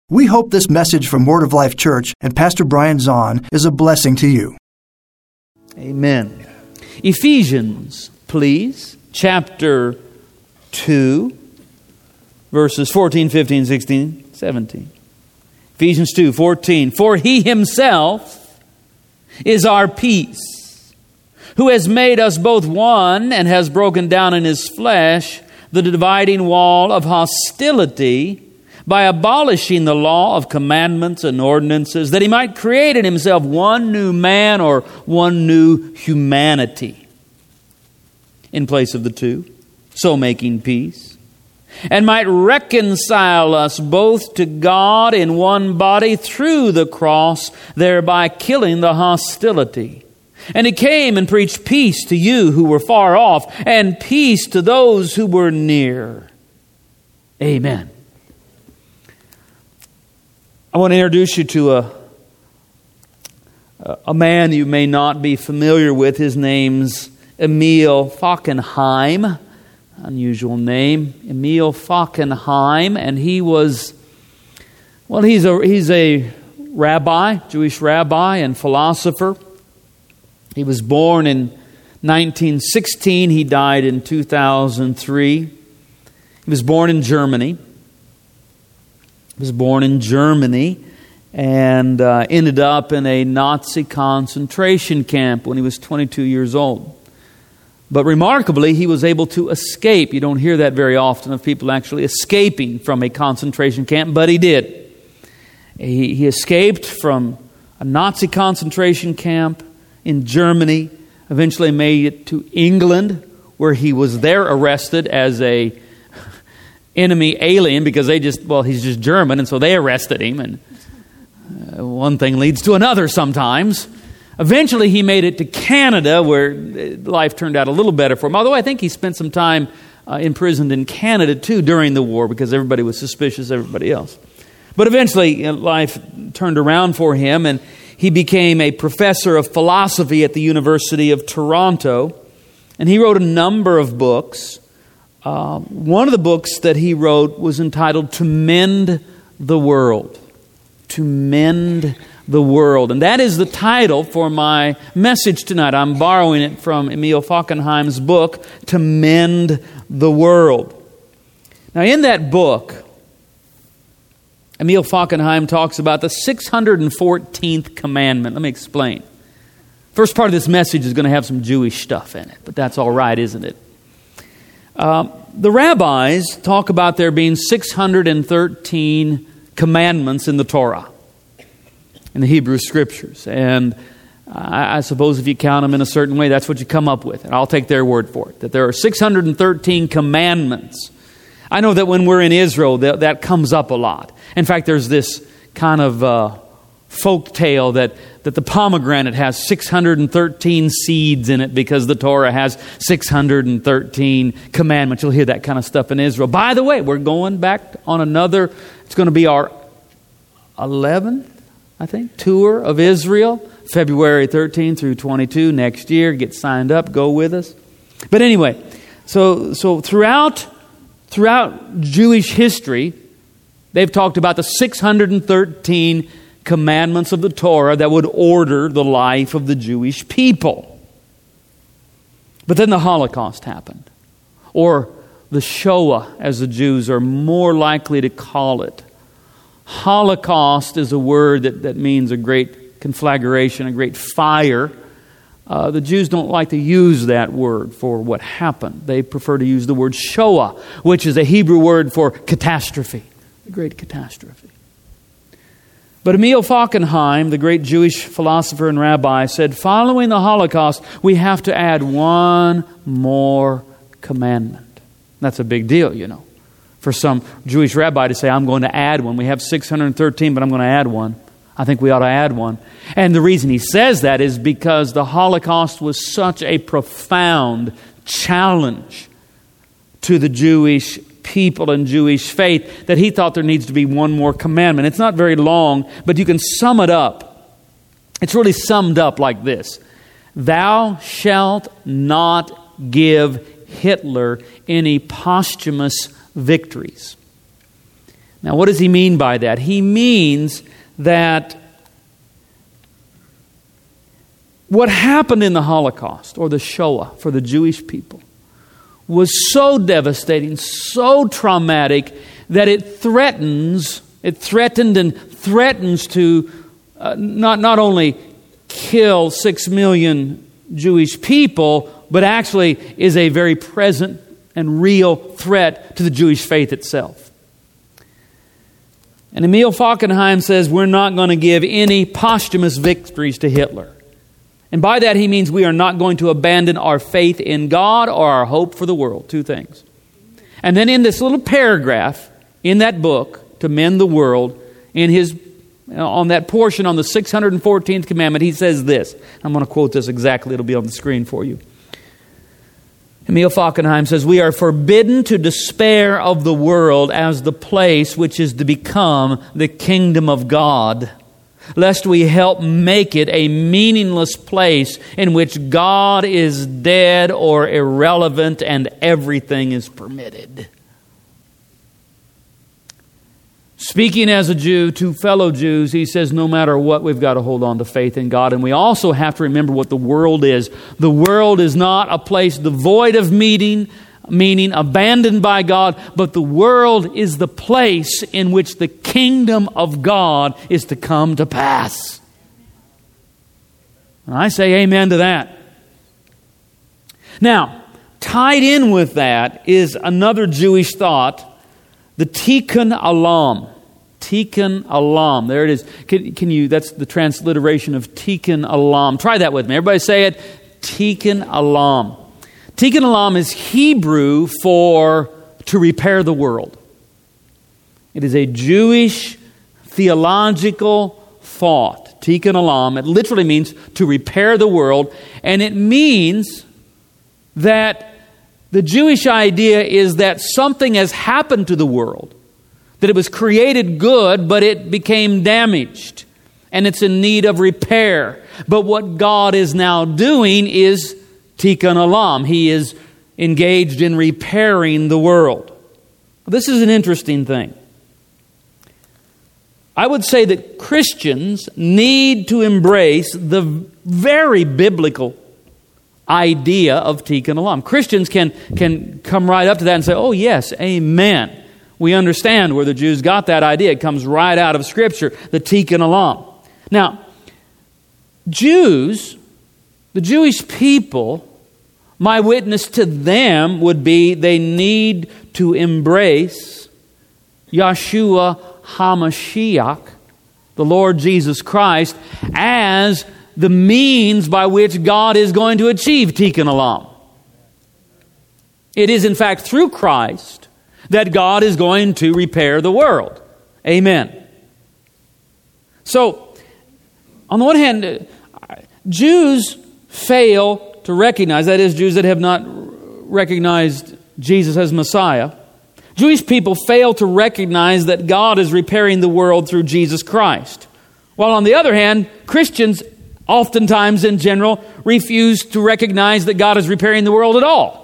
We hope this message from Word of Life Church and Pastor Brian Zahn is a blessing to you. Amen. Ephesians, please, chapter 2, verses 14, 15, 16, 17. Ephesians 2, 14. For He Himself is our peace, who has made us both one and has broken down in His flesh the dividing wall of hostility by abolishing the law of commandments and ordinances, that He might create in Himself one new man or one new humanity in place of the two, so making peace, and might reconcile us both to God in one body through the cross, thereby killing the hostility. And He came and preached peace to you who were far off, and peace to those who were near. Amen. I want to introduce you to a man you may not be familiar with. His name's Emil Fackenheim. Unusual name, Emil Fackenheim, and he was, well, he's a rabbi, Jewish rabbi and philosopher. He was born in 1916. He died in 2003. He was born in Germany. And ended up in a Nazi concentration camp when he was 22 years old. But remarkably, he was able to escape. You don't hear that very often of people actually escaping from a concentration camp, but he did. He escaped from a Nazi concentration camp in Germany, eventually made it to England, where he was there arrested as a enemy alien, because he's just German, and so they arrested him, and one thing leads to another sometimes. Eventually he made it to Canada, where life turned out a little better for him, although I think he spent some time imprisoned in Canada too during the war, because everybody was suspicious of everybody else. But eventually life turned around for him, and he became a professor of philosophy at the University of Toronto, and he wrote a number of books. One of the books that he wrote was entitled To Mend the World. To Mend the World. And that is the title for my message tonight. I'm borrowing it from Emil Fackenheim's book, To Mend the World. Now in that book, Emil Fackenheim talks about the 614th commandment. Let me explain. First part of this message is going to have some Jewish stuff in it, but that's all right, isn't it? The rabbis talk about there being 613 commandments in the Torah, in the Hebrew Scriptures. And I suppose if you count them in a certain way, that's what you come up with. And I'll take their word for it, that there are 613 commandments. I know that when we're in Israel, that comes up a lot. In fact, there's this kind of folk tale that the pomegranate has 613 seeds in it because the Torah has 613 commandments. You'll hear that kind of stuff in Israel. By the way, we're going back on another, it's going to be our 11th, I think, tour of Israel, February 13 through 22 next year. Get signed up, go with us. But anyway, so throughout Jewish history, they've talked about the 613 commandments of the Torah that would order the life of the Jewish people. But then the Holocaust happened, or the Shoah, as the Jews are more likely to call it. Holocaust is a word that means a great conflagration, a great fire. The Jews don't like to use that word for what happened. They prefer to use the word Shoah, which is a Hebrew word for catastrophe, a great catastrophe. But Emil Fackenheim, the great Jewish philosopher and rabbi, said, following the Holocaust, we have to add one more commandment. That's a big deal, you know. For some Jewish rabbi to say, I'm going to add one. We have 613, but I'm going to add one. I think we ought to add one. And the reason he says that is because the Holocaust was such a profound challenge to the Jewish people and Jewish faith that he thought there needs to be one more commandment. It's not very long, but you can sum it up. It's really summed up like this. Thou shalt not give Hitler any posthumous victories. Now, what does he mean by that? He means that what happened in the Holocaust, or the Shoah, for the Jewish people, was so devastating, so traumatic, that it threatened and threatens to not only kill 6 million Jewish people, but actually is a very present and real threat to the Jewish faith itself. And Emil Fackenheim says we're not going to give any posthumous victories to Hitler. And by that he means we are not going to abandon our faith in God or our hope for the world. Two things. And then in this little paragraph in that book, To Mend the World, on that portion on the 614th commandment, he says this. I'm going to quote this exactly. It'll be on the screen for you. Emil Fackenheim says, "We are forbidden to despair of the world as the place which is to become the kingdom of God, lest we help make it a meaningless place in which God is dead or irrelevant and everything is permitted." Speaking as a Jew to fellow Jews, he says no matter what, we've got to hold on to faith in God. And we also have to remember what the world is. The world is not a place devoid of meaning, abandoned by God, but the world is the place in which the kingdom of God is to come to pass. And I say amen to that. Now, tied in with that is another Jewish thought, the Tikkun Olam. Tikkun Olam. There it is. Can you? That's the transliteration of Tikkun Olam. Try that with me. Everybody say it. Tikkun Olam. Tikkun Olam is Hebrew for to repair the world. It is a Jewish theological thought. Tikkun Olam. It literally means to repair the world. And it means that the Jewish idea is that something has happened to the world, that it was created good, but it became damaged, and it's in need of repair. But what God is now doing is Tikkun Olam. He is engaged in repairing the world. This is an interesting thing. I would say that Christians need to embrace the very biblical idea of Tikkun Olam. Christians can come right up to that and say, oh yes, amen. We understand where the Jews got that idea. It comes right out of Scripture, the Tikkun Olam. Now, Jews, the Jewish people, my witness to them would be they need to embrace Yeshua HaMashiach, the Lord Jesus Christ, as the means by which God is going to achieve Tikkun Olam. It is in fact through Christ that God is going to repair the world. Amen. So, on the one hand, Jews fail to recognize, that is, Jews that have not recognized Jesus as Messiah, Jewish people fail to recognize that God is repairing the world through Jesus Christ. While on the other hand, Christians oftentimes in general refuse to recognize that God is repairing the world at all.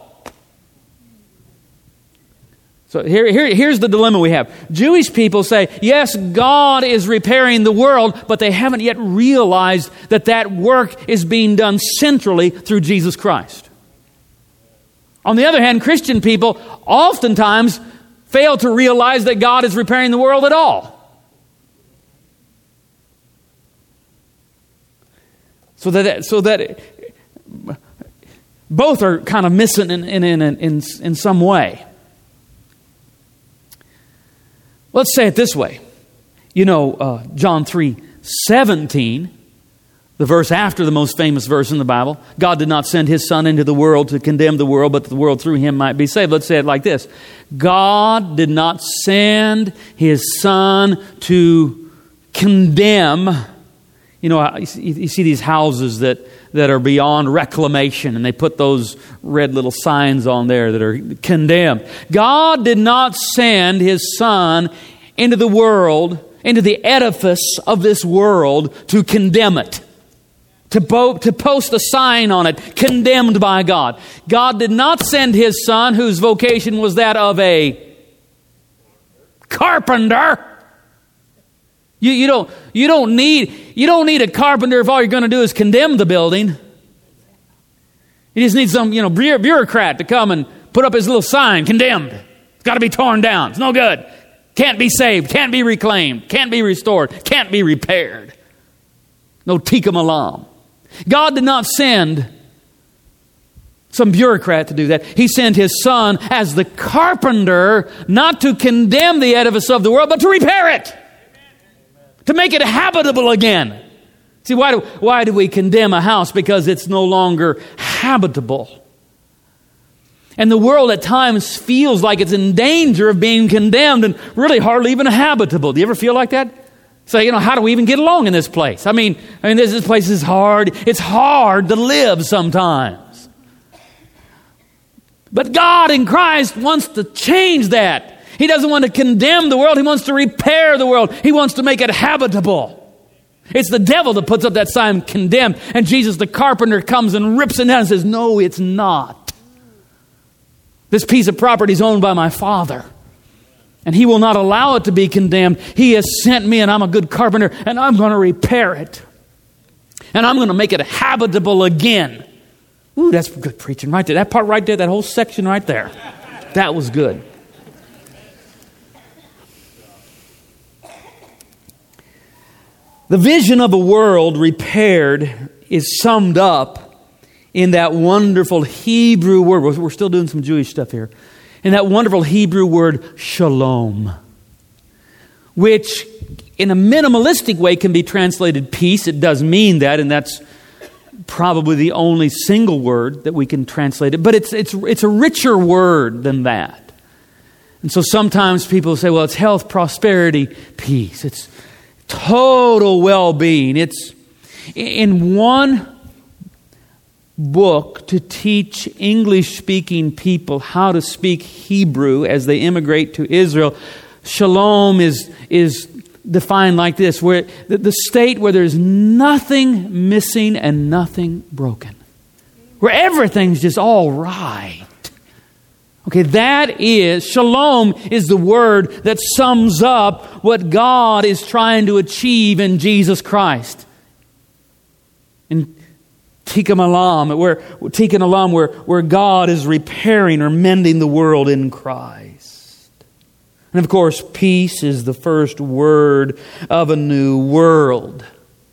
So here's the dilemma we have. Jewish people say, yes, God is repairing the world, but they haven't yet realized that work is being done centrally through Jesus Christ. On the other hand, Christian people oftentimes fail to realize that God is repairing the world at all. So that both are kind of missing in some way. Let's say it this way. You know, John 3:17, the verse after the most famous verse in the Bible, God did not send His Son into the world to condemn the world, but that the world through Him might be saved. Let's say it like this. God did not send His Son to condemn. You know, you see these houses that are beyond reclamation, and they put those red little signs on there that are condemned. God did not send His Son into the world, into the edifice of this world, to condemn it, to post a sign on it, condemned by God. God did not send His Son, whose vocation was that of a carpenter. You don't need a carpenter if all you're going to do is condemn the building. You just need some bureaucrat to come and put up his little sign, condemned. It's got to be torn down. It's no good. Can't be saved. Can't be reclaimed. Can't be restored. Can't be repaired. No tikkum olam. God did not send some bureaucrat to do that. He sent His Son as the carpenter, not to condemn the edifice of the world, but to repair it. To make it habitable again. See, why do we condemn a house? Because it's no longer habitable. And the world at times feels like it's in danger of being condemned and really hardly even habitable. Do you ever feel like that? Say, how do we even get along in this place? I mean, this place is hard. It's hard to live sometimes. But God in Christ wants to change that. He doesn't want to condemn the world. He wants to repair the world. He wants to make it habitable. It's the devil that puts up that sign, condemned. And Jesus, the carpenter, comes and rips it down and says, no, it's not. This piece of property is owned by my Father. And He will not allow it to be condemned. He has sent me, and I'm a good carpenter, and I'm going to repair it. And I'm going to make it habitable again. Ooh, that's good preaching right there. That part right there, that whole section right there. That was good. The vision of a world repaired is summed up in that wonderful Hebrew word. We're still doing some Jewish stuff here. In that wonderful Hebrew word, shalom, which in a minimalistic way can be translated peace. It does mean that, and that's probably the only single word that we can translate it. But it's a richer word than that. And so sometimes people say, well, it's health, prosperity, peace. It's total well-being. It's in one book to teach English-speaking people how to speak Hebrew as they immigrate to Israel. Shalom is defined like this, where the state where there's nothing missing and nothing broken, where everything's just all right. Okay, shalom is the word that sums up what God is trying to achieve in Jesus Christ. In tikkum olam, where God is repairing or mending the world in Christ. And of course, peace is the first word of a new world.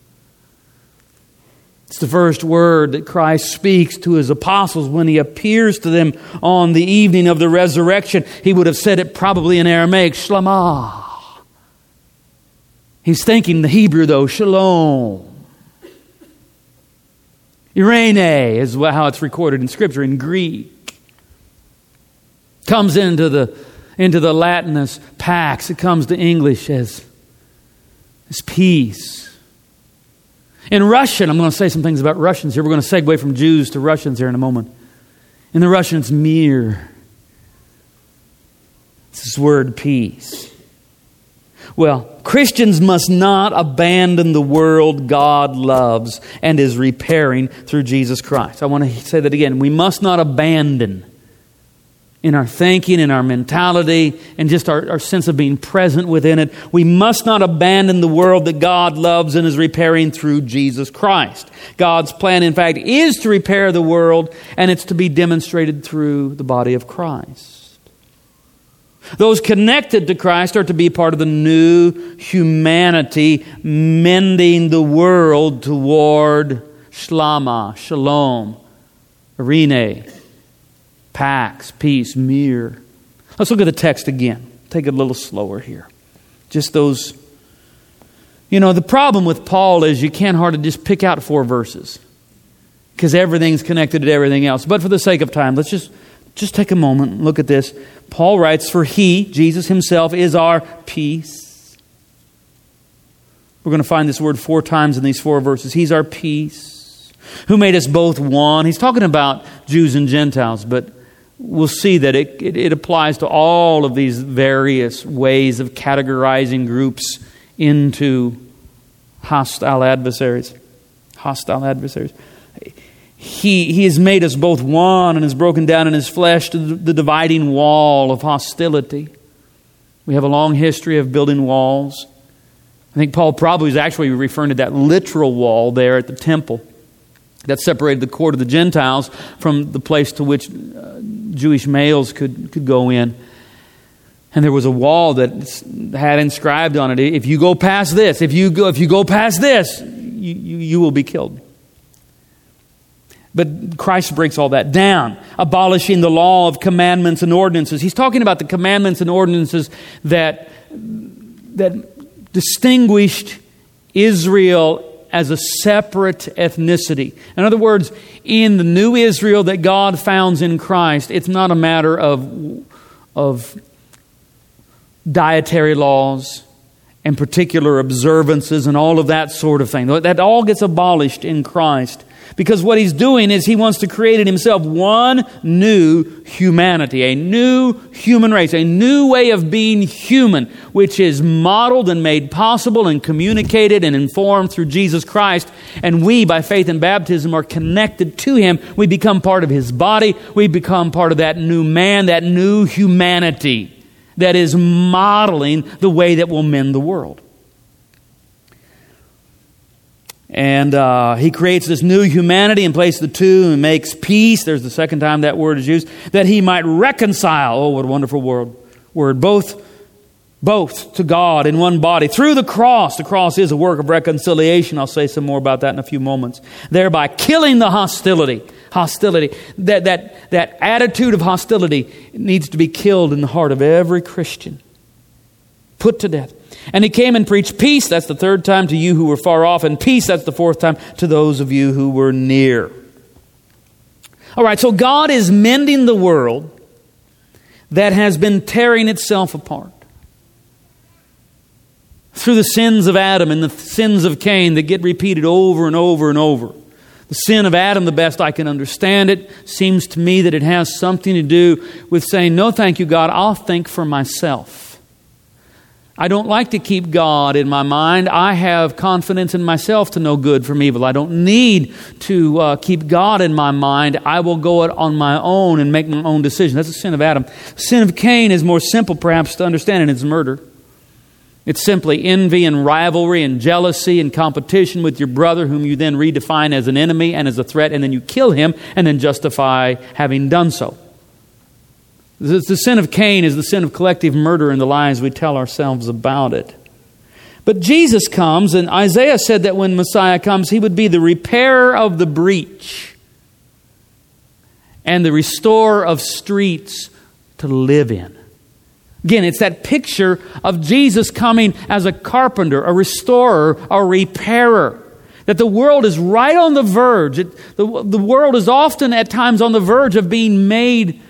It's the first word that Christ speaks to His apostles when He appears to them on the evening of the resurrection. He would have said it probably in Aramaic, shlama. He's thinking the Hebrew though, shalom. Irene is how it's recorded in Scripture in Greek. Comes into the Latin as pax. It comes to English as peace. In Russian, I'm going to say some things about Russians here. We're going to segue from Jews to Russians here in a moment. In the Russian, it's mir. It's this word peace. Well, Christians must not abandon the world God loves and is repairing through Jesus Christ. I want to say that again. We must not abandon in our thinking, in our mentality, and just our sense of being present within it. We must not abandon the world that God loves and is repairing through Jesus Christ. God's plan, in fact, is to repair the world, and it's to be demonstrated through the body of Christ. Those connected to Christ are to be part of the new humanity, mending the world toward shlama, shalom, irene, pax, peace, mir. Let's look at the text again. Take it a little slower here. Just those. The problem with Paul is you can't hardly just pick out 4 verses because everything's connected to everything else. But for the sake of time, let's just take a moment and look at this. Paul writes, for He, Jesus Himself, is our peace. We're going to find this word 4 times in these 4 verses. He's our peace, who made us both one. He's talking about Jews and Gentiles, but we'll see that it applies to all of these various ways of categorizing groups into hostile adversaries. He has made us both one and has broken down in His flesh the dividing wall of hostility. We have a long history of building walls. I think Paul probably is actually referring to that literal wall there at the temple that separated the court of the Gentiles from the place to which Jewish males could go in. And there was a wall that had inscribed on it, if you go past this, if you go past this, you will be killed. But Christ breaks all that down, abolishing the law of commandments and ordinances. He's talking about the commandments and ordinances that distinguished Israel as a separate ethnicity. In other words, in the new Israel that God founds in Christ, it's not a matter of dietary laws and particular observances and all of that sort of thing. That all gets abolished in Christ. Because what He's doing is He wants to create in Himself one new humanity, a new human race, a new way of being human, which is modeled and made possible and communicated and informed through Jesus Christ. And we, by faith and baptism, are connected to Him. We become part of His body. We become part of that new man, that new humanity that is modeling the way that will mend the world. And He creates this new humanity in place of the two and makes peace. There's the second time that word is used. That He might reconcile, oh, what a wonderful word, both to God in one body. Through the cross. The cross is a work of reconciliation. I'll say some more about that in a few moments. Thereby killing the hostility. That attitude of hostility needs to be killed in the heart of every Christian. Put to death. And He came and preached peace, that's the third time, to you who were far off, and peace, that's the fourth time, to those of you who were near. All right, so God is mending the world that has been tearing itself apart. Through the sins of Adam and the sins of Cain that get repeated over and over and over. The sin of Adam, the best I can understand it, seems to me that it has something to do with saying, no thank you, God, I'll think for myself. I don't like to keep God in my mind. I have confidence in myself to know good from evil. I don't need to keep God in my mind. I will go it on my own and make my own decision. That's the sin of Adam. The sin of Cain is more simple perhaps to understand, and it's murder. It's simply envy and rivalry and jealousy and competition with your brother, whom you then redefine as an enemy and as a threat, and then you kill him and then justify having done so. The sin of Cain is the sin of collective murder and the lies we tell ourselves about it. But Jesus comes, and Isaiah said that when Messiah comes, He would be the repairer of the breach and the restorer of streets to live in. Again, it's that picture of Jesus coming as a carpenter, a restorer, a repairer. That the world is right on the verge. The world is often at times on the verge of being made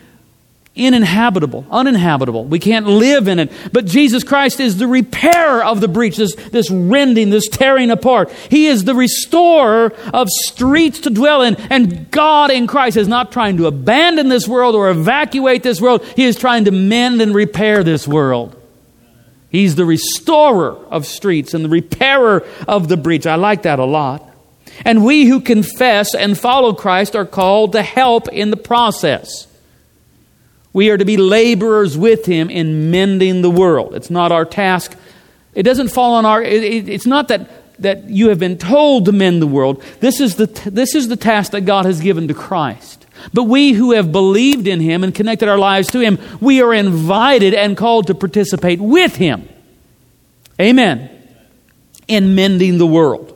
uninhabitable. We can't live in it. But Jesus Christ is the repairer of the breach, this rending, this tearing apart. He is the restorer of streets to dwell in. And God in Christ is not trying to abandon this world or evacuate this world. He is trying to mend and repair this world. He's the restorer of streets and the repairer of the breach. I like that a lot. And we who confess and follow Christ are called to help in the process. We are to be laborers with Him in mending the world. It's not our task. It doesn't fall on our... It's not that you have been told to mend the world. This is the task that God has given to Christ. But we who have believed in Him and connected our lives to Him, we are invited and called to participate with Him. Amen. In mending the world.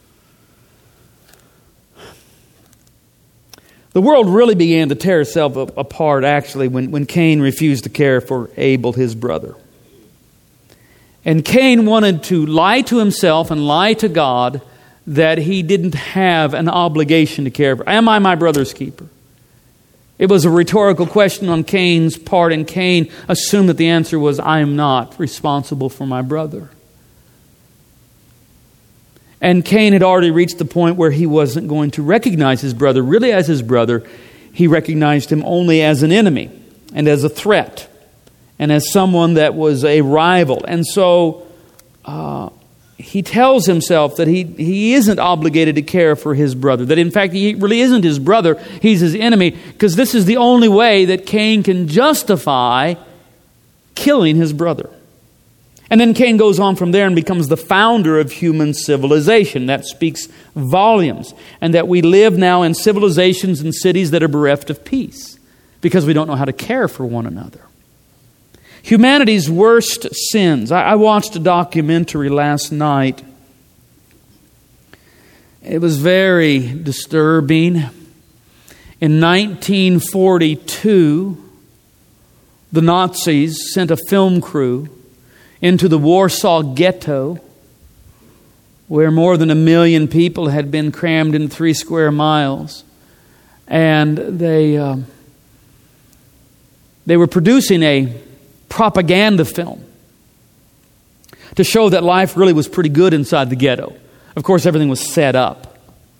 The world really began to tear itself apart, actually, when Cain refused to care for Abel, his brother. And Cain wanted to lie to himself and lie to God that he didn't have an obligation to care for. Am I my brother's keeper? It was a rhetorical question on Cain's part, and Cain assumed that the answer was, I am not responsible for my brother. And Cain had already reached the point where he wasn't going to recognize his brother really as his brother. He recognized him only as an enemy and as a threat and as someone that was a rival. And so he tells himself that he isn't obligated to care for his brother. That in fact he really isn't his brother, he's his enemy. Because this is the only way that Cain can justify killing his brother. And then Cain goes on from there and becomes the founder of human civilization. That speaks volumes. And that we live now in civilizations and cities that are bereft of peace because we don't know how to care for one another. Humanity's worst sins. I watched a documentary last night. It was very disturbing. In 1942, the Nazis sent a film crew into the Warsaw Ghetto, where more than 1 million people had been crammed in 3 square miles. And they were producing a propaganda film to show that life really was pretty good inside the ghetto. Of course, everything was set up.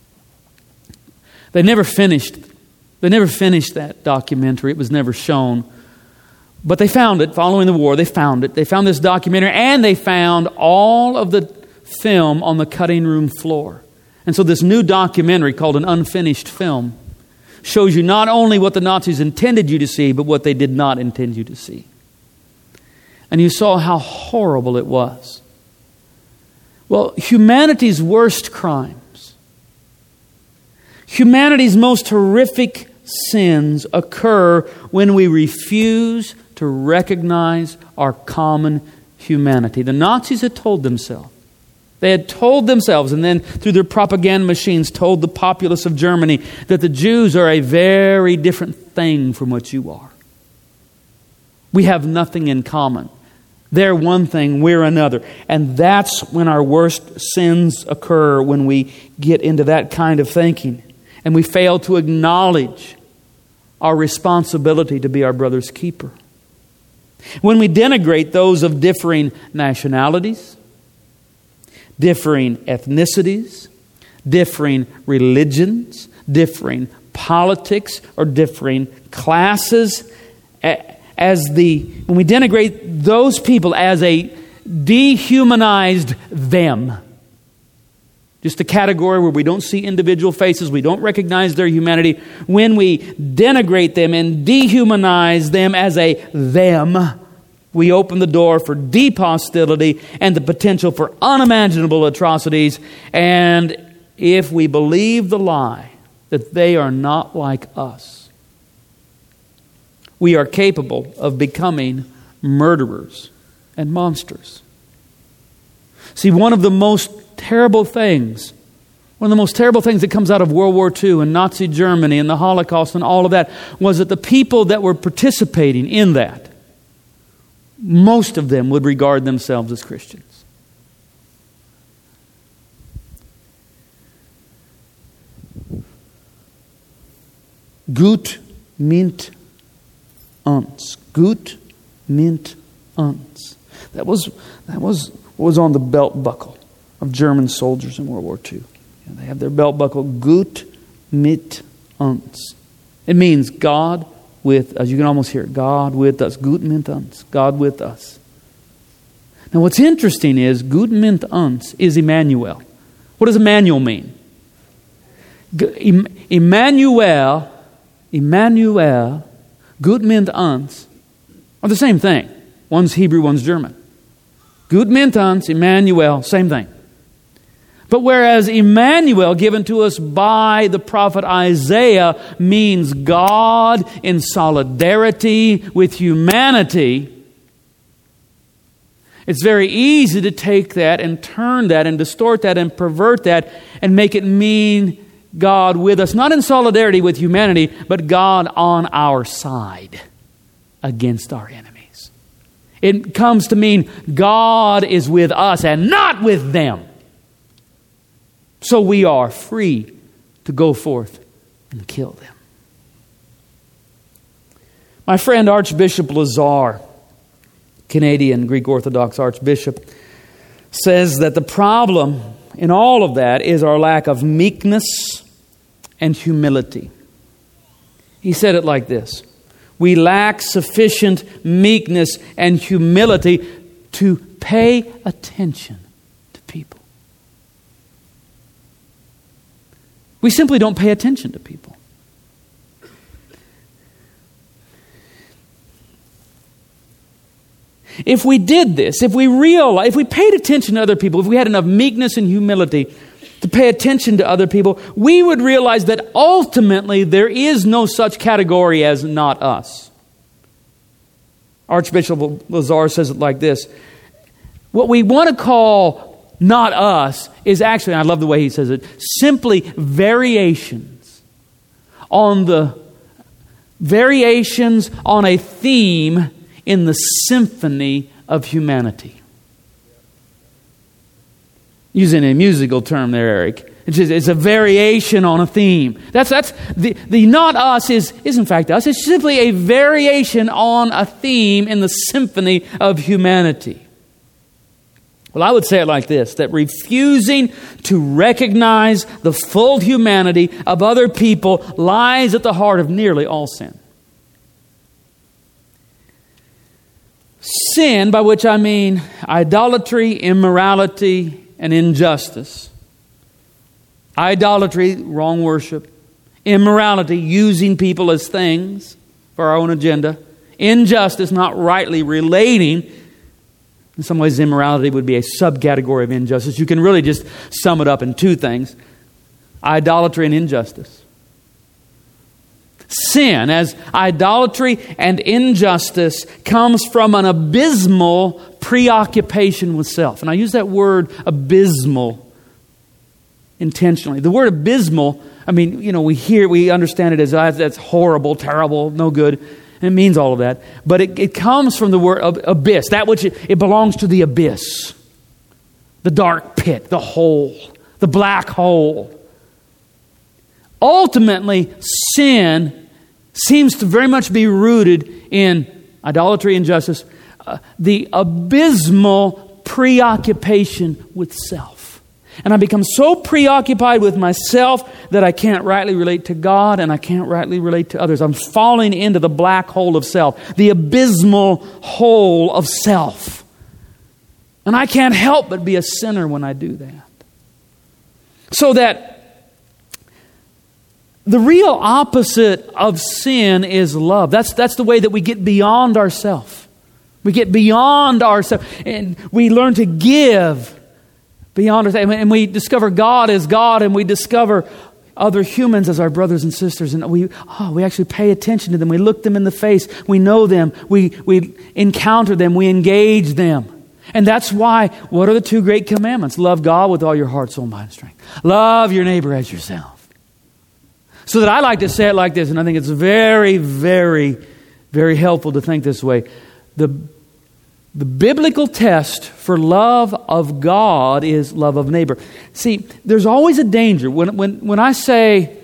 They never finished that documentary. It was never shown. But they found it following the war. They found it. They found this documentary, and they found all of the film on the cutting room floor. And so this new documentary called An Unfinished Film shows you not only what the Nazis intended you to see, but what they did not intend you to see. And you saw how horrible it was. Well, humanity's worst crimes, humanity's most horrific sins occur when we refuse to recognize our common humanity. The Nazis had told themselves. They had told themselves, and then through their propaganda machines told the populace of Germany that the Jews are a very different thing from what you are. We have nothing in common. They're one thing, we're another. And that's when our worst sins occur, when we get into that kind of thinking. And we fail to acknowledge our responsibility to be our brother's keeper. When we denigrate those of differing nationalities, differing ethnicities, differing religions, differing politics, or differing classes, when we denigrate those people as a dehumanized them, just a category where we don't see individual faces, we don't recognize their humanity. When we denigrate them and dehumanize them as a them, we open the door for deep hostility and the potential for unimaginable atrocities. And if we believe the lie that they are not like us, we are capable of becoming murderers and monsters. See, one of the most terrible things that comes out of World War II and Nazi Germany and the Holocaust and all of that was that the people that were participating in that, most of them would regard themselves as Christians. Gut mint uns. Gut mint uns. That was what was on the belt buckle of German soldiers in World War II. They have their belt buckle, Gut mit uns. It means God with us. You can almost hear it. God with us. Gut mit uns. God with us. Now what's interesting is Gut mit uns is Emmanuel. What does Emmanuel mean? Emmanuel, Gut mit uns are the same thing. One's Hebrew, one's German. Gut mit uns, Emmanuel, same thing. But whereas Emmanuel, given to us by the prophet Isaiah, means God in solidarity with humanity, it's very easy to take that and turn that and distort that and pervert that and make it mean God with us, not in solidarity with humanity, but God on our side against our enemies. It comes to mean God is with us and not with them. So we are free to go forth and kill them. My friend Archbishop Lazar, Canadian Greek Orthodox Archbishop, says that the problem in all of that is our lack of meekness and humility. He said it like this: we lack sufficient meekness and humility to pay attention to people. We simply don't pay attention to people. if we did this, if we paid attention to other people, if we had enough meekness and humility to pay attention to other people, we would realize that ultimately there is no such category as not us. Archbishop Lazar says it like this: what we want to call not us is actually, I love the way he says it, simply variations on a theme in the symphony of humanity. Using a musical term there, Eric. It's a variation on a theme. That's the not us is in fact us. It's simply a variation on a theme in the symphony of humanity. Well, I would say it like this, that refusing to recognize the full humanity of other people lies at the heart of nearly all sin. Sin, by which I mean idolatry, immorality, and injustice. Idolatry, wrong worship. Immorality, using people as things for our own agenda. Injustice, not rightly relating. In some ways, immorality would be a subcategory of injustice. You can really just sum it up in two things: idolatry and injustice. Sin, as idolatry and injustice, comes from an abysmal preoccupation with self. And I use that word abysmal intentionally. The word abysmal, I mean, we understand it as that's horrible, terrible, no good. And it means all of that. But it comes from the word abyss, that which it belongs to the abyss, the dark pit, the hole, the black hole. Ultimately, sin seems to very much be rooted in idolatry, injustice, the abysmal preoccupation with self. And I become so preoccupied with myself that I can't rightly relate to God and I can't rightly relate to others. I'm falling into the black hole of self, the abysmal hole of self. And I can't help but be a sinner when I do that. So that the real opposite of sin is love. That's the way that we get beyond ourselves. We get beyond ourselves and we learn to give beyond ourselves. And we discover God as God, and we discover other humans as our brothers and sisters. And we actually pay attention to them. We look them in the face. We know them. We encounter them. We engage them. And that's why, what are the two great commandments? Love God with all your heart, soul, mind, and strength. Love your neighbor as yourself. So that I like to say it like this, and I think it's very, very, very helpful to think this way. The biblical test for love of God is love of neighbor. See, there's always a danger. When I say,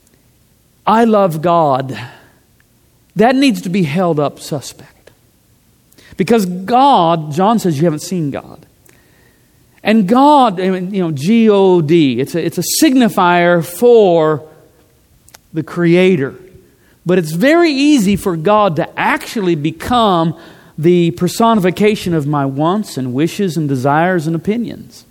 I love God, that needs to be held up suspect. Because God, John says you haven't seen God. And God, G-O-D, it's a signifier for the Creator. But it's very easy for God to actually become the personification of my wants and wishes and desires and opinions.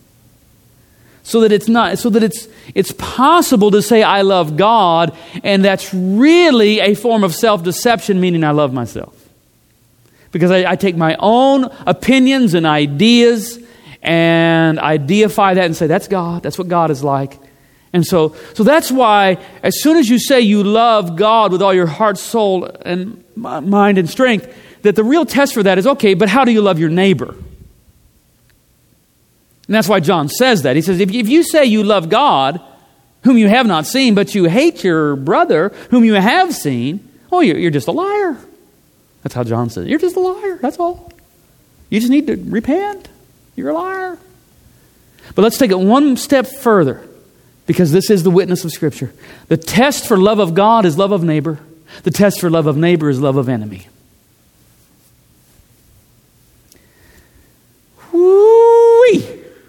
So that it's possible to say I love God, and that's really a form of self-deception, meaning I love myself. Because I take my own opinions and ideas and I deify that and say that's God, that's what God is like. And so that's why as soon as you say you love God with all your heart, soul, and mind and strength, that the real test for that is, okay, but how do you love your neighbor? And that's why John says that. He says, if you say you love God, whom you have not seen, but you hate your brother, whom you have seen, you're just a liar. That's how John says it. You're just a liar, that's all. You just need to repent. You're a liar. But let's take it one step further, because this is the witness of Scripture. The test for love of God is love of neighbor. The test for love of neighbor is love of enemy. Whoo-wee!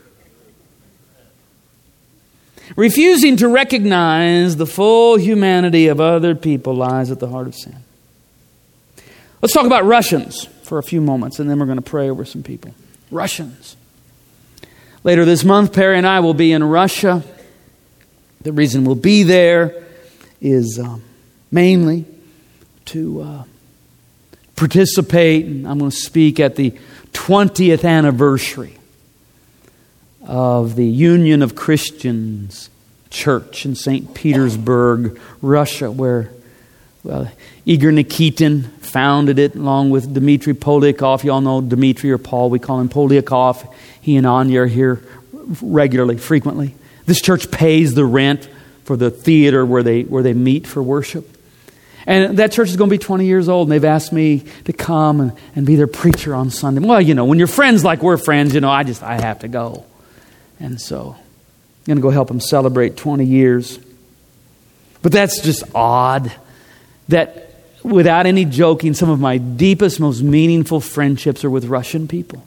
Refusing to recognize the full humanity of other people lies at the heart of sin. Let's talk about Russians for a few moments, and then we're going to pray over some people. Russians. Later this month, Perry and I will be in Russia. The reason we'll be there is mainly to participate. And I'm going to speak at the 20th anniversary of the Union of Christians Church in St. Petersburg, Russia, where Igor Nikitin founded it along with Dmitry Polyakov. You all know Dmitry or Paul. We call him Polyakov. He and Anya are here regularly, frequently. This church pays the rent for the theater where they meet for worship. And that church is going to be 20 years old, and they've asked me to come and be their preacher on Sunday. Well, when you're friends like we're friends, I have to go. And so I'm going to go help them celebrate 20 years. But that's just odd that without any joking, some of my deepest, most meaningful friendships are with Russian people.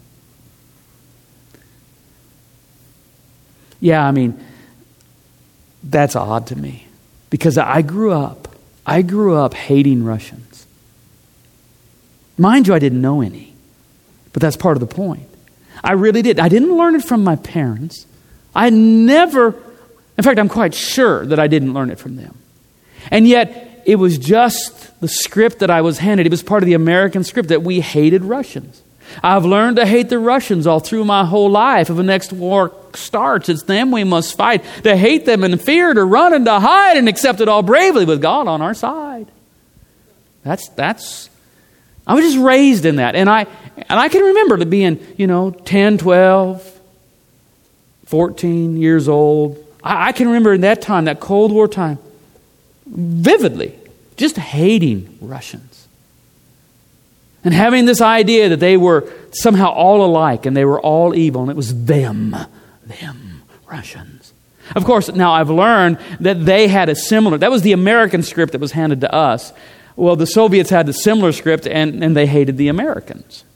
Yeah, that's odd to me because I grew up hating Russians. Mind you, I didn't know any, but that's part of the point. I really did. I didn't learn it from my parents. In fact, I'm quite sure that I didn't learn it from them. And yet, it was just the script that I was handed. It was part of the American script that we hated Russians. I've learned to hate the Russians all through my whole life. If the next war starts, it's them we must fight. To hate them in fear, to run and to hide, and accept it all bravely with God on our side. I was just raised in that. And I can remember being, 10, 12, 14 years old. I can remember in that time, that Cold War time, vividly, just hating Russians. And having this idea that they were somehow all alike and they were all evil, and it was them, Russians. Of course, now I've learned that they had that was the American script that was handed to us. Well, the Soviets had the similar script and they hated the Americans.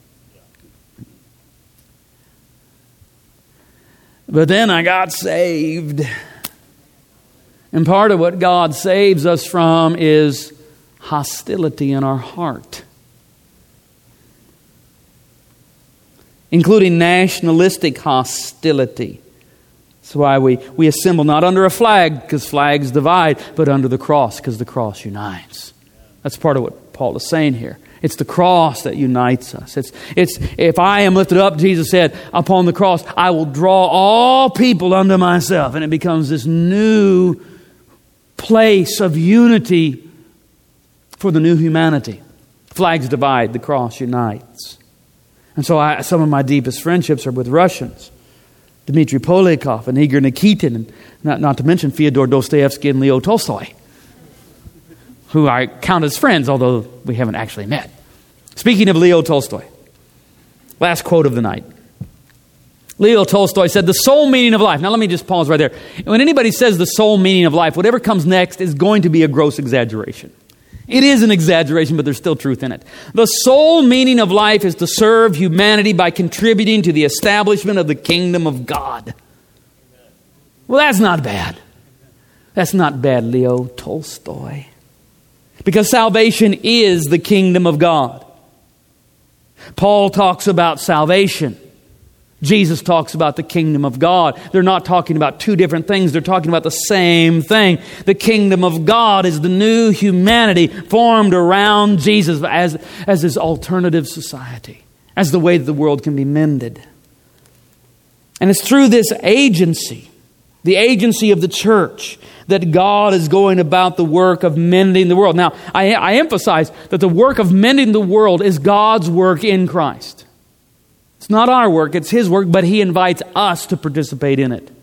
But then I got saved. And part of what God saves us from is hostility in our heart, including nationalistic hostility. That's why we assemble not under a flag, because flags divide, but under the cross, because the cross unites. That's part of what Paul is saying here. It's the cross that unites us. It's if I am lifted up, Jesus said, upon the cross, I will draw all people unto myself. And it becomes this new place of unity for the new humanity. Flags divide, the cross unites. And so some of my deepest friendships are with Russians. Dmitry Polyakov and Igor Nikitin, and not to mention Fyodor Dostoevsky and Leo Tolstoy, who I count as friends, although we haven't actually met. Speaking of Leo Tolstoy, last quote of the night. Leo Tolstoy said, the sole meaning of life. Now let me just pause right there. When anybody says the sole meaning of life, whatever comes next is going to be a gross exaggeration. It is an exaggeration, but there's still truth in it. The sole meaning of life is to serve humanity by contributing to the establishment of the kingdom of God. Well, that's not bad. That's not bad, Leo Tolstoy. Because salvation is the kingdom of God. Paul talks about salvation. Jesus talks about the kingdom of God. They're not talking about two different things. They're talking about the same thing. The kingdom of God is the new humanity formed around Jesus as his alternative society, as the way that the world can be mended. And it's through this agency, the agency of the church, that God is going about the work of mending the world. Now, I emphasize that the work of mending the world is God's work in Christ. It's not our work, it's His work, but He invites us to participate in it.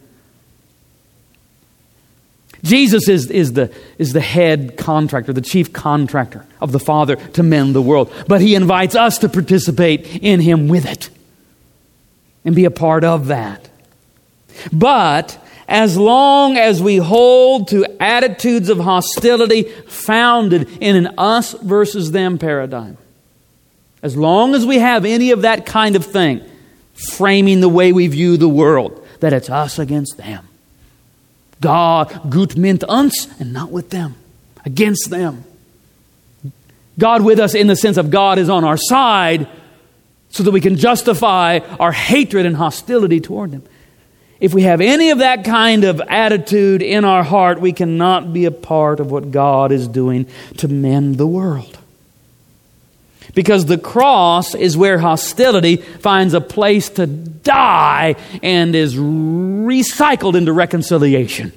Jesus is the head contractor, the chief contractor of the Father to mend the world. But He invites us to participate in Him with it and be a part of that. But as long as we hold to attitudes of hostility founded in an us versus them paradigm, as long as we have any of that kind of thing framing the way we view the world, that it's us against them. God, gut mit uns, and not with them. Against them. God with us in the sense of God is on our side so that we can justify our hatred and hostility toward them. If we have any of that kind of attitude in our heart, we cannot be a part of what God is doing to mend the world. Because the cross is where hostility finds a place to die and is recycled into reconciliation.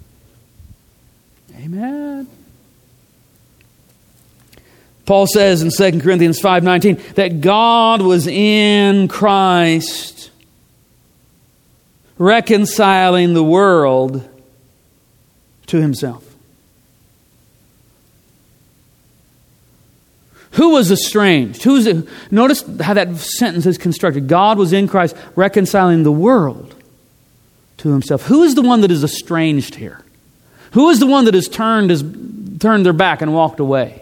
Amen. Paul says in 2 Corinthians 5:19 that God was in Christ reconciling the world to Himself. Who was estranged? Notice how that sentence is constructed. God was in Christ reconciling the world to Himself. Who is the one that is estranged here? Who is the one that has turned their back and walked away?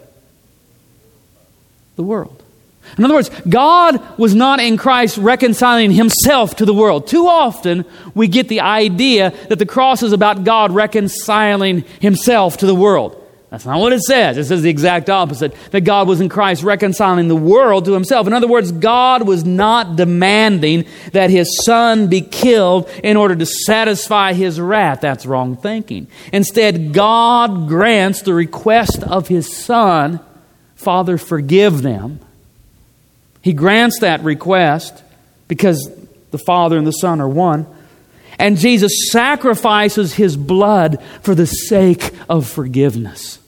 The world. In other words, God was not in Christ reconciling Himself to the world. Too often we get the idea that the cross is about God reconciling Himself to the world. That's not what it says. It says the exact opposite, that God was in Christ reconciling the world to Himself. In other words, God was not demanding that His Son be killed in order to satisfy His wrath. That's wrong thinking. Instead, God grants the request of His Son, Father, forgive them. He grants that request because the Father and the Son are one. And Jesus sacrifices His blood for the sake of forgiveness.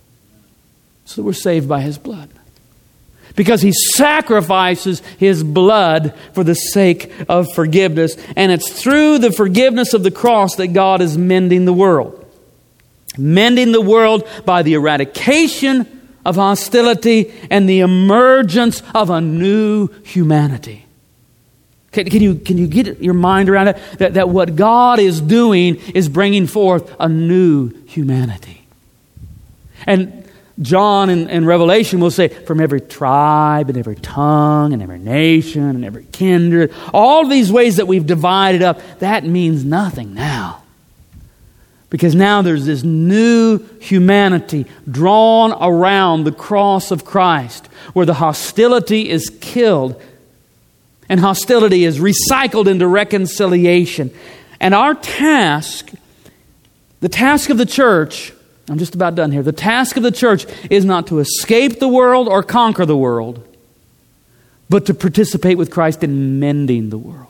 So we're saved by His blood. Because He sacrifices His blood for the sake of forgiveness. And it's through the forgiveness of the cross that God is mending the world. Mending the world by the eradication of hostility and the emergence of a new humanity. Can you get your mind around it? That what God is doing is bringing forth a new humanity. And John in Revelation will say, from every tribe and every tongue and every nation and every kindred, all these ways that we've divided up, that means nothing now. Because now there's this new humanity drawn around the cross of Christ, where the hostility is killed and hostility is recycled into reconciliation. And our task, the task of the church, I'm just about done here. The task of the church is not to escape the world or conquer the world, but to participate with Christ in mending the world.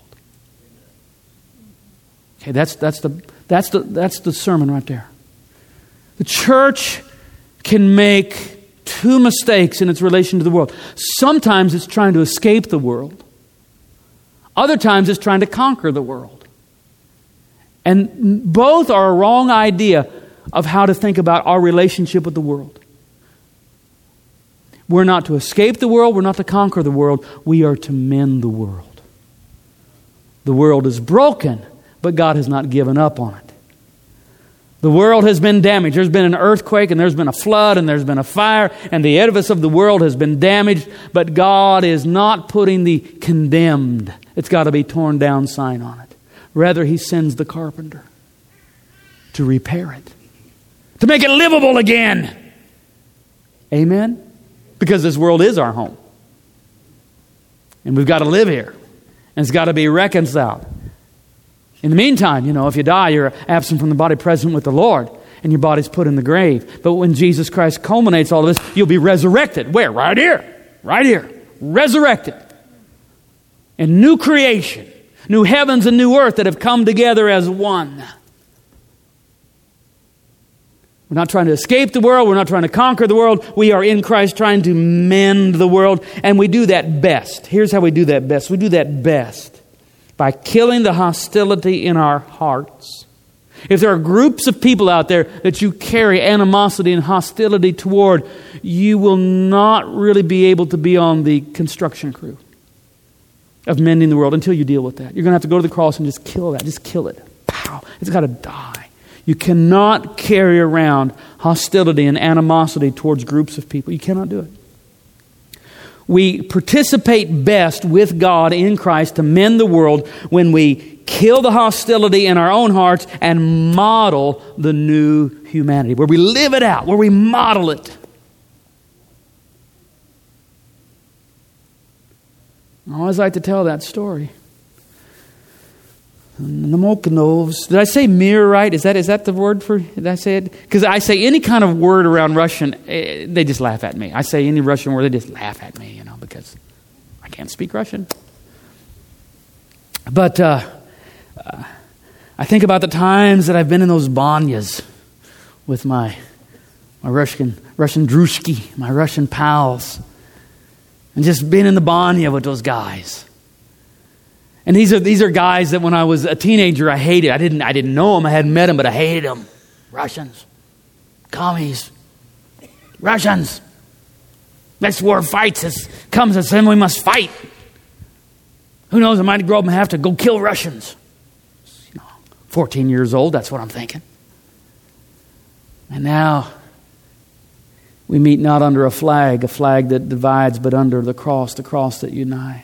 Okay, that's the sermon right there. The church can make two mistakes in its relation to the world. Sometimes it's trying to escape the world. Other times it's trying to conquer the world. And both are a wrong idea of how to think about our relationship with the world. We're not to escape the world. We're not to conquer the world. We are to mend the world. The world is broken, but God has not given up on it. The world has been damaged. There's been an earthquake, and there's been a flood, and there's been a fire, and the edifice of the world has been damaged, but God is not putting the condemned, it's got to be torn down sign on it. Rather, He sends the carpenter to repair it, to make it livable again. Amen? Because this world is our home. And we've got to live here. And it's got to be reconciled. In the meantime, if you die, you're absent from the body, present with the Lord, and your body's put in the grave. But when Jesus Christ culminates all of this, you'll be resurrected. Where? Right here. Right here. Resurrected. And new creation. New heavens and new earth that have come together as one. We're not trying to escape the world. We're not trying to conquer the world. We are in Christ trying to mend the world. And we do that best. Here's how we do that best. We do that best by killing the hostility in our hearts. If there are groups of people out there that you carry animosity and hostility toward, you will not really be able to be on the construction crew of mending the world until you deal with that. You're going to have to go to the cross and just kill that. Just kill it. Pow. It's got to die. You cannot carry around hostility and animosity towards groups of people. You cannot do it. We participate best with God in Christ to mend the world when we kill the hostility in our own hearts and model the new humanity, where we live it out, where we model it. I always like to tell that story. Namokanovs. Did I say mir right? Is that the word for? Did I say it? Because I say any kind of word around Russian, they just laugh at me. I say any Russian word, they just laugh at me, because I can't speak Russian. But I think about the times that I've been in those banyas with my Russian drushki, my Russian pals, and just being in the banya with those guys. And these are guys that when I was a teenager I hated. I didn't know them. I hadn't met them, but I hated them. Russians, commies, Russians. Next war fights comes and says we must fight. Who knows? I might grow up and have to go kill Russians. 14 years old. That's what I'm thinking. And now we meet not under a flag that divides, but under the cross that unites.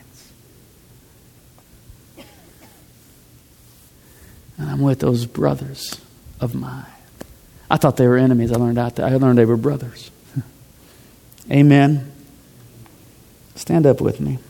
And I'm with those brothers of mine. I thought they were enemies. I learned they were brothers. Amen. Stand up with me.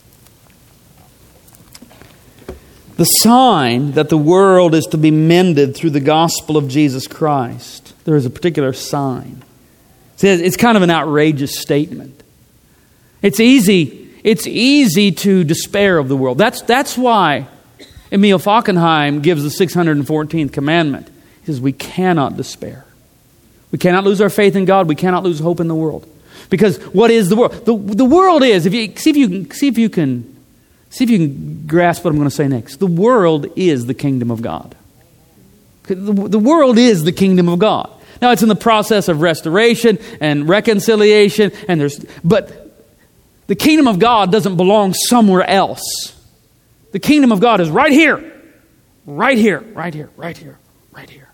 The sign that the world is to be mended through the gospel of Jesus Christ. There is a particular sign. It's kind of an outrageous statement. It's easy to despair of the world. That's why Emil Falkenheim gives the 614th commandment. He says we cannot despair. We cannot lose our faith in God. We cannot lose hope in the world. Because what is the world? The world is, see if you can grasp what I'm going to say next. The world is the kingdom of God. The world is the kingdom of God. Now it's in the process of restoration and reconciliation, but the kingdom of God doesn't belong somewhere else. The kingdom of God is right here. Right here. Right here. Right here. Right here.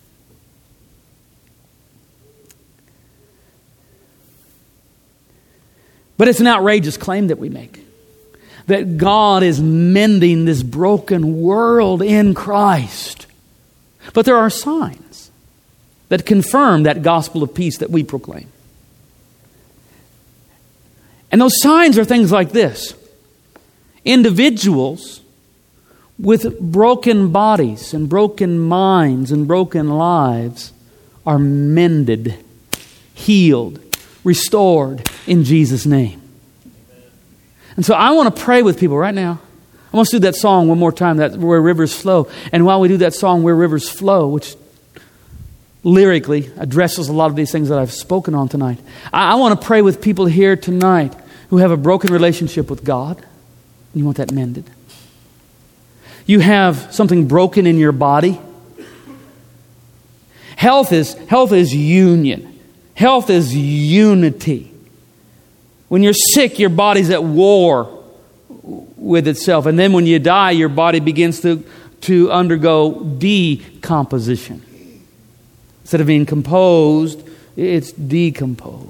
But it's an outrageous claim that we make. That God is mending this broken world in Christ. But there are signs that confirm that gospel of peace that we proclaim. And those signs are things like this. Individuals with broken bodies and broken minds and broken lives are mended, healed, restored in Jesus' name. And so I want to pray with people right now. I want to do that song one more time, that Where Rivers Flow. And while we do that song, Where Rivers Flow, which lyrically addresses a lot of these things that I've spoken on tonight, I want to pray with people here tonight who have a broken relationship with God. You want that mended. You have something broken in your body. Health is union. Health is unity. When you're sick, your body's at war with itself. And then when you die, your body begins to undergo decomposition. Instead of being composed, it's decomposed.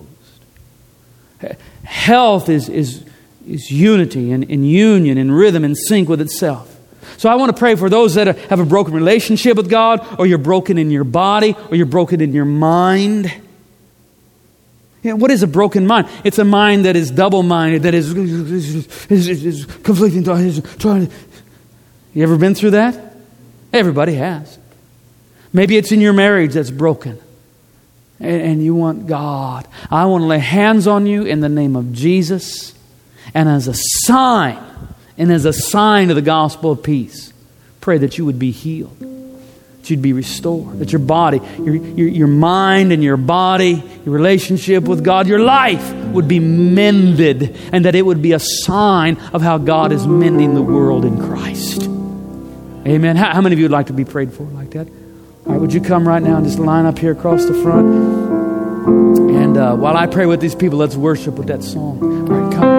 Health is unity and union and rhythm and sync with itself. So I want to pray for those that have a broken relationship with God, or you're broken in your body, or you're broken in your mind. What is a broken mind? It's a mind that is double-minded, that is conflicting. You ever been through that? Everybody has. Maybe it's in your marriage that's broken. And you want God. I want to lay hands on you in the name of Jesus. And as a sign of the gospel of peace, pray that you would be healed. That you'd be restored. That your body, your mind and your body, your relationship with God, your life would be mended. And that it would be a sign of how God is mending the world in Christ. Amen. How many of you would like to be prayed for like that? All right, would you come right now and just line up here across the front? And while I pray with these people, let's worship with that song. All right, come.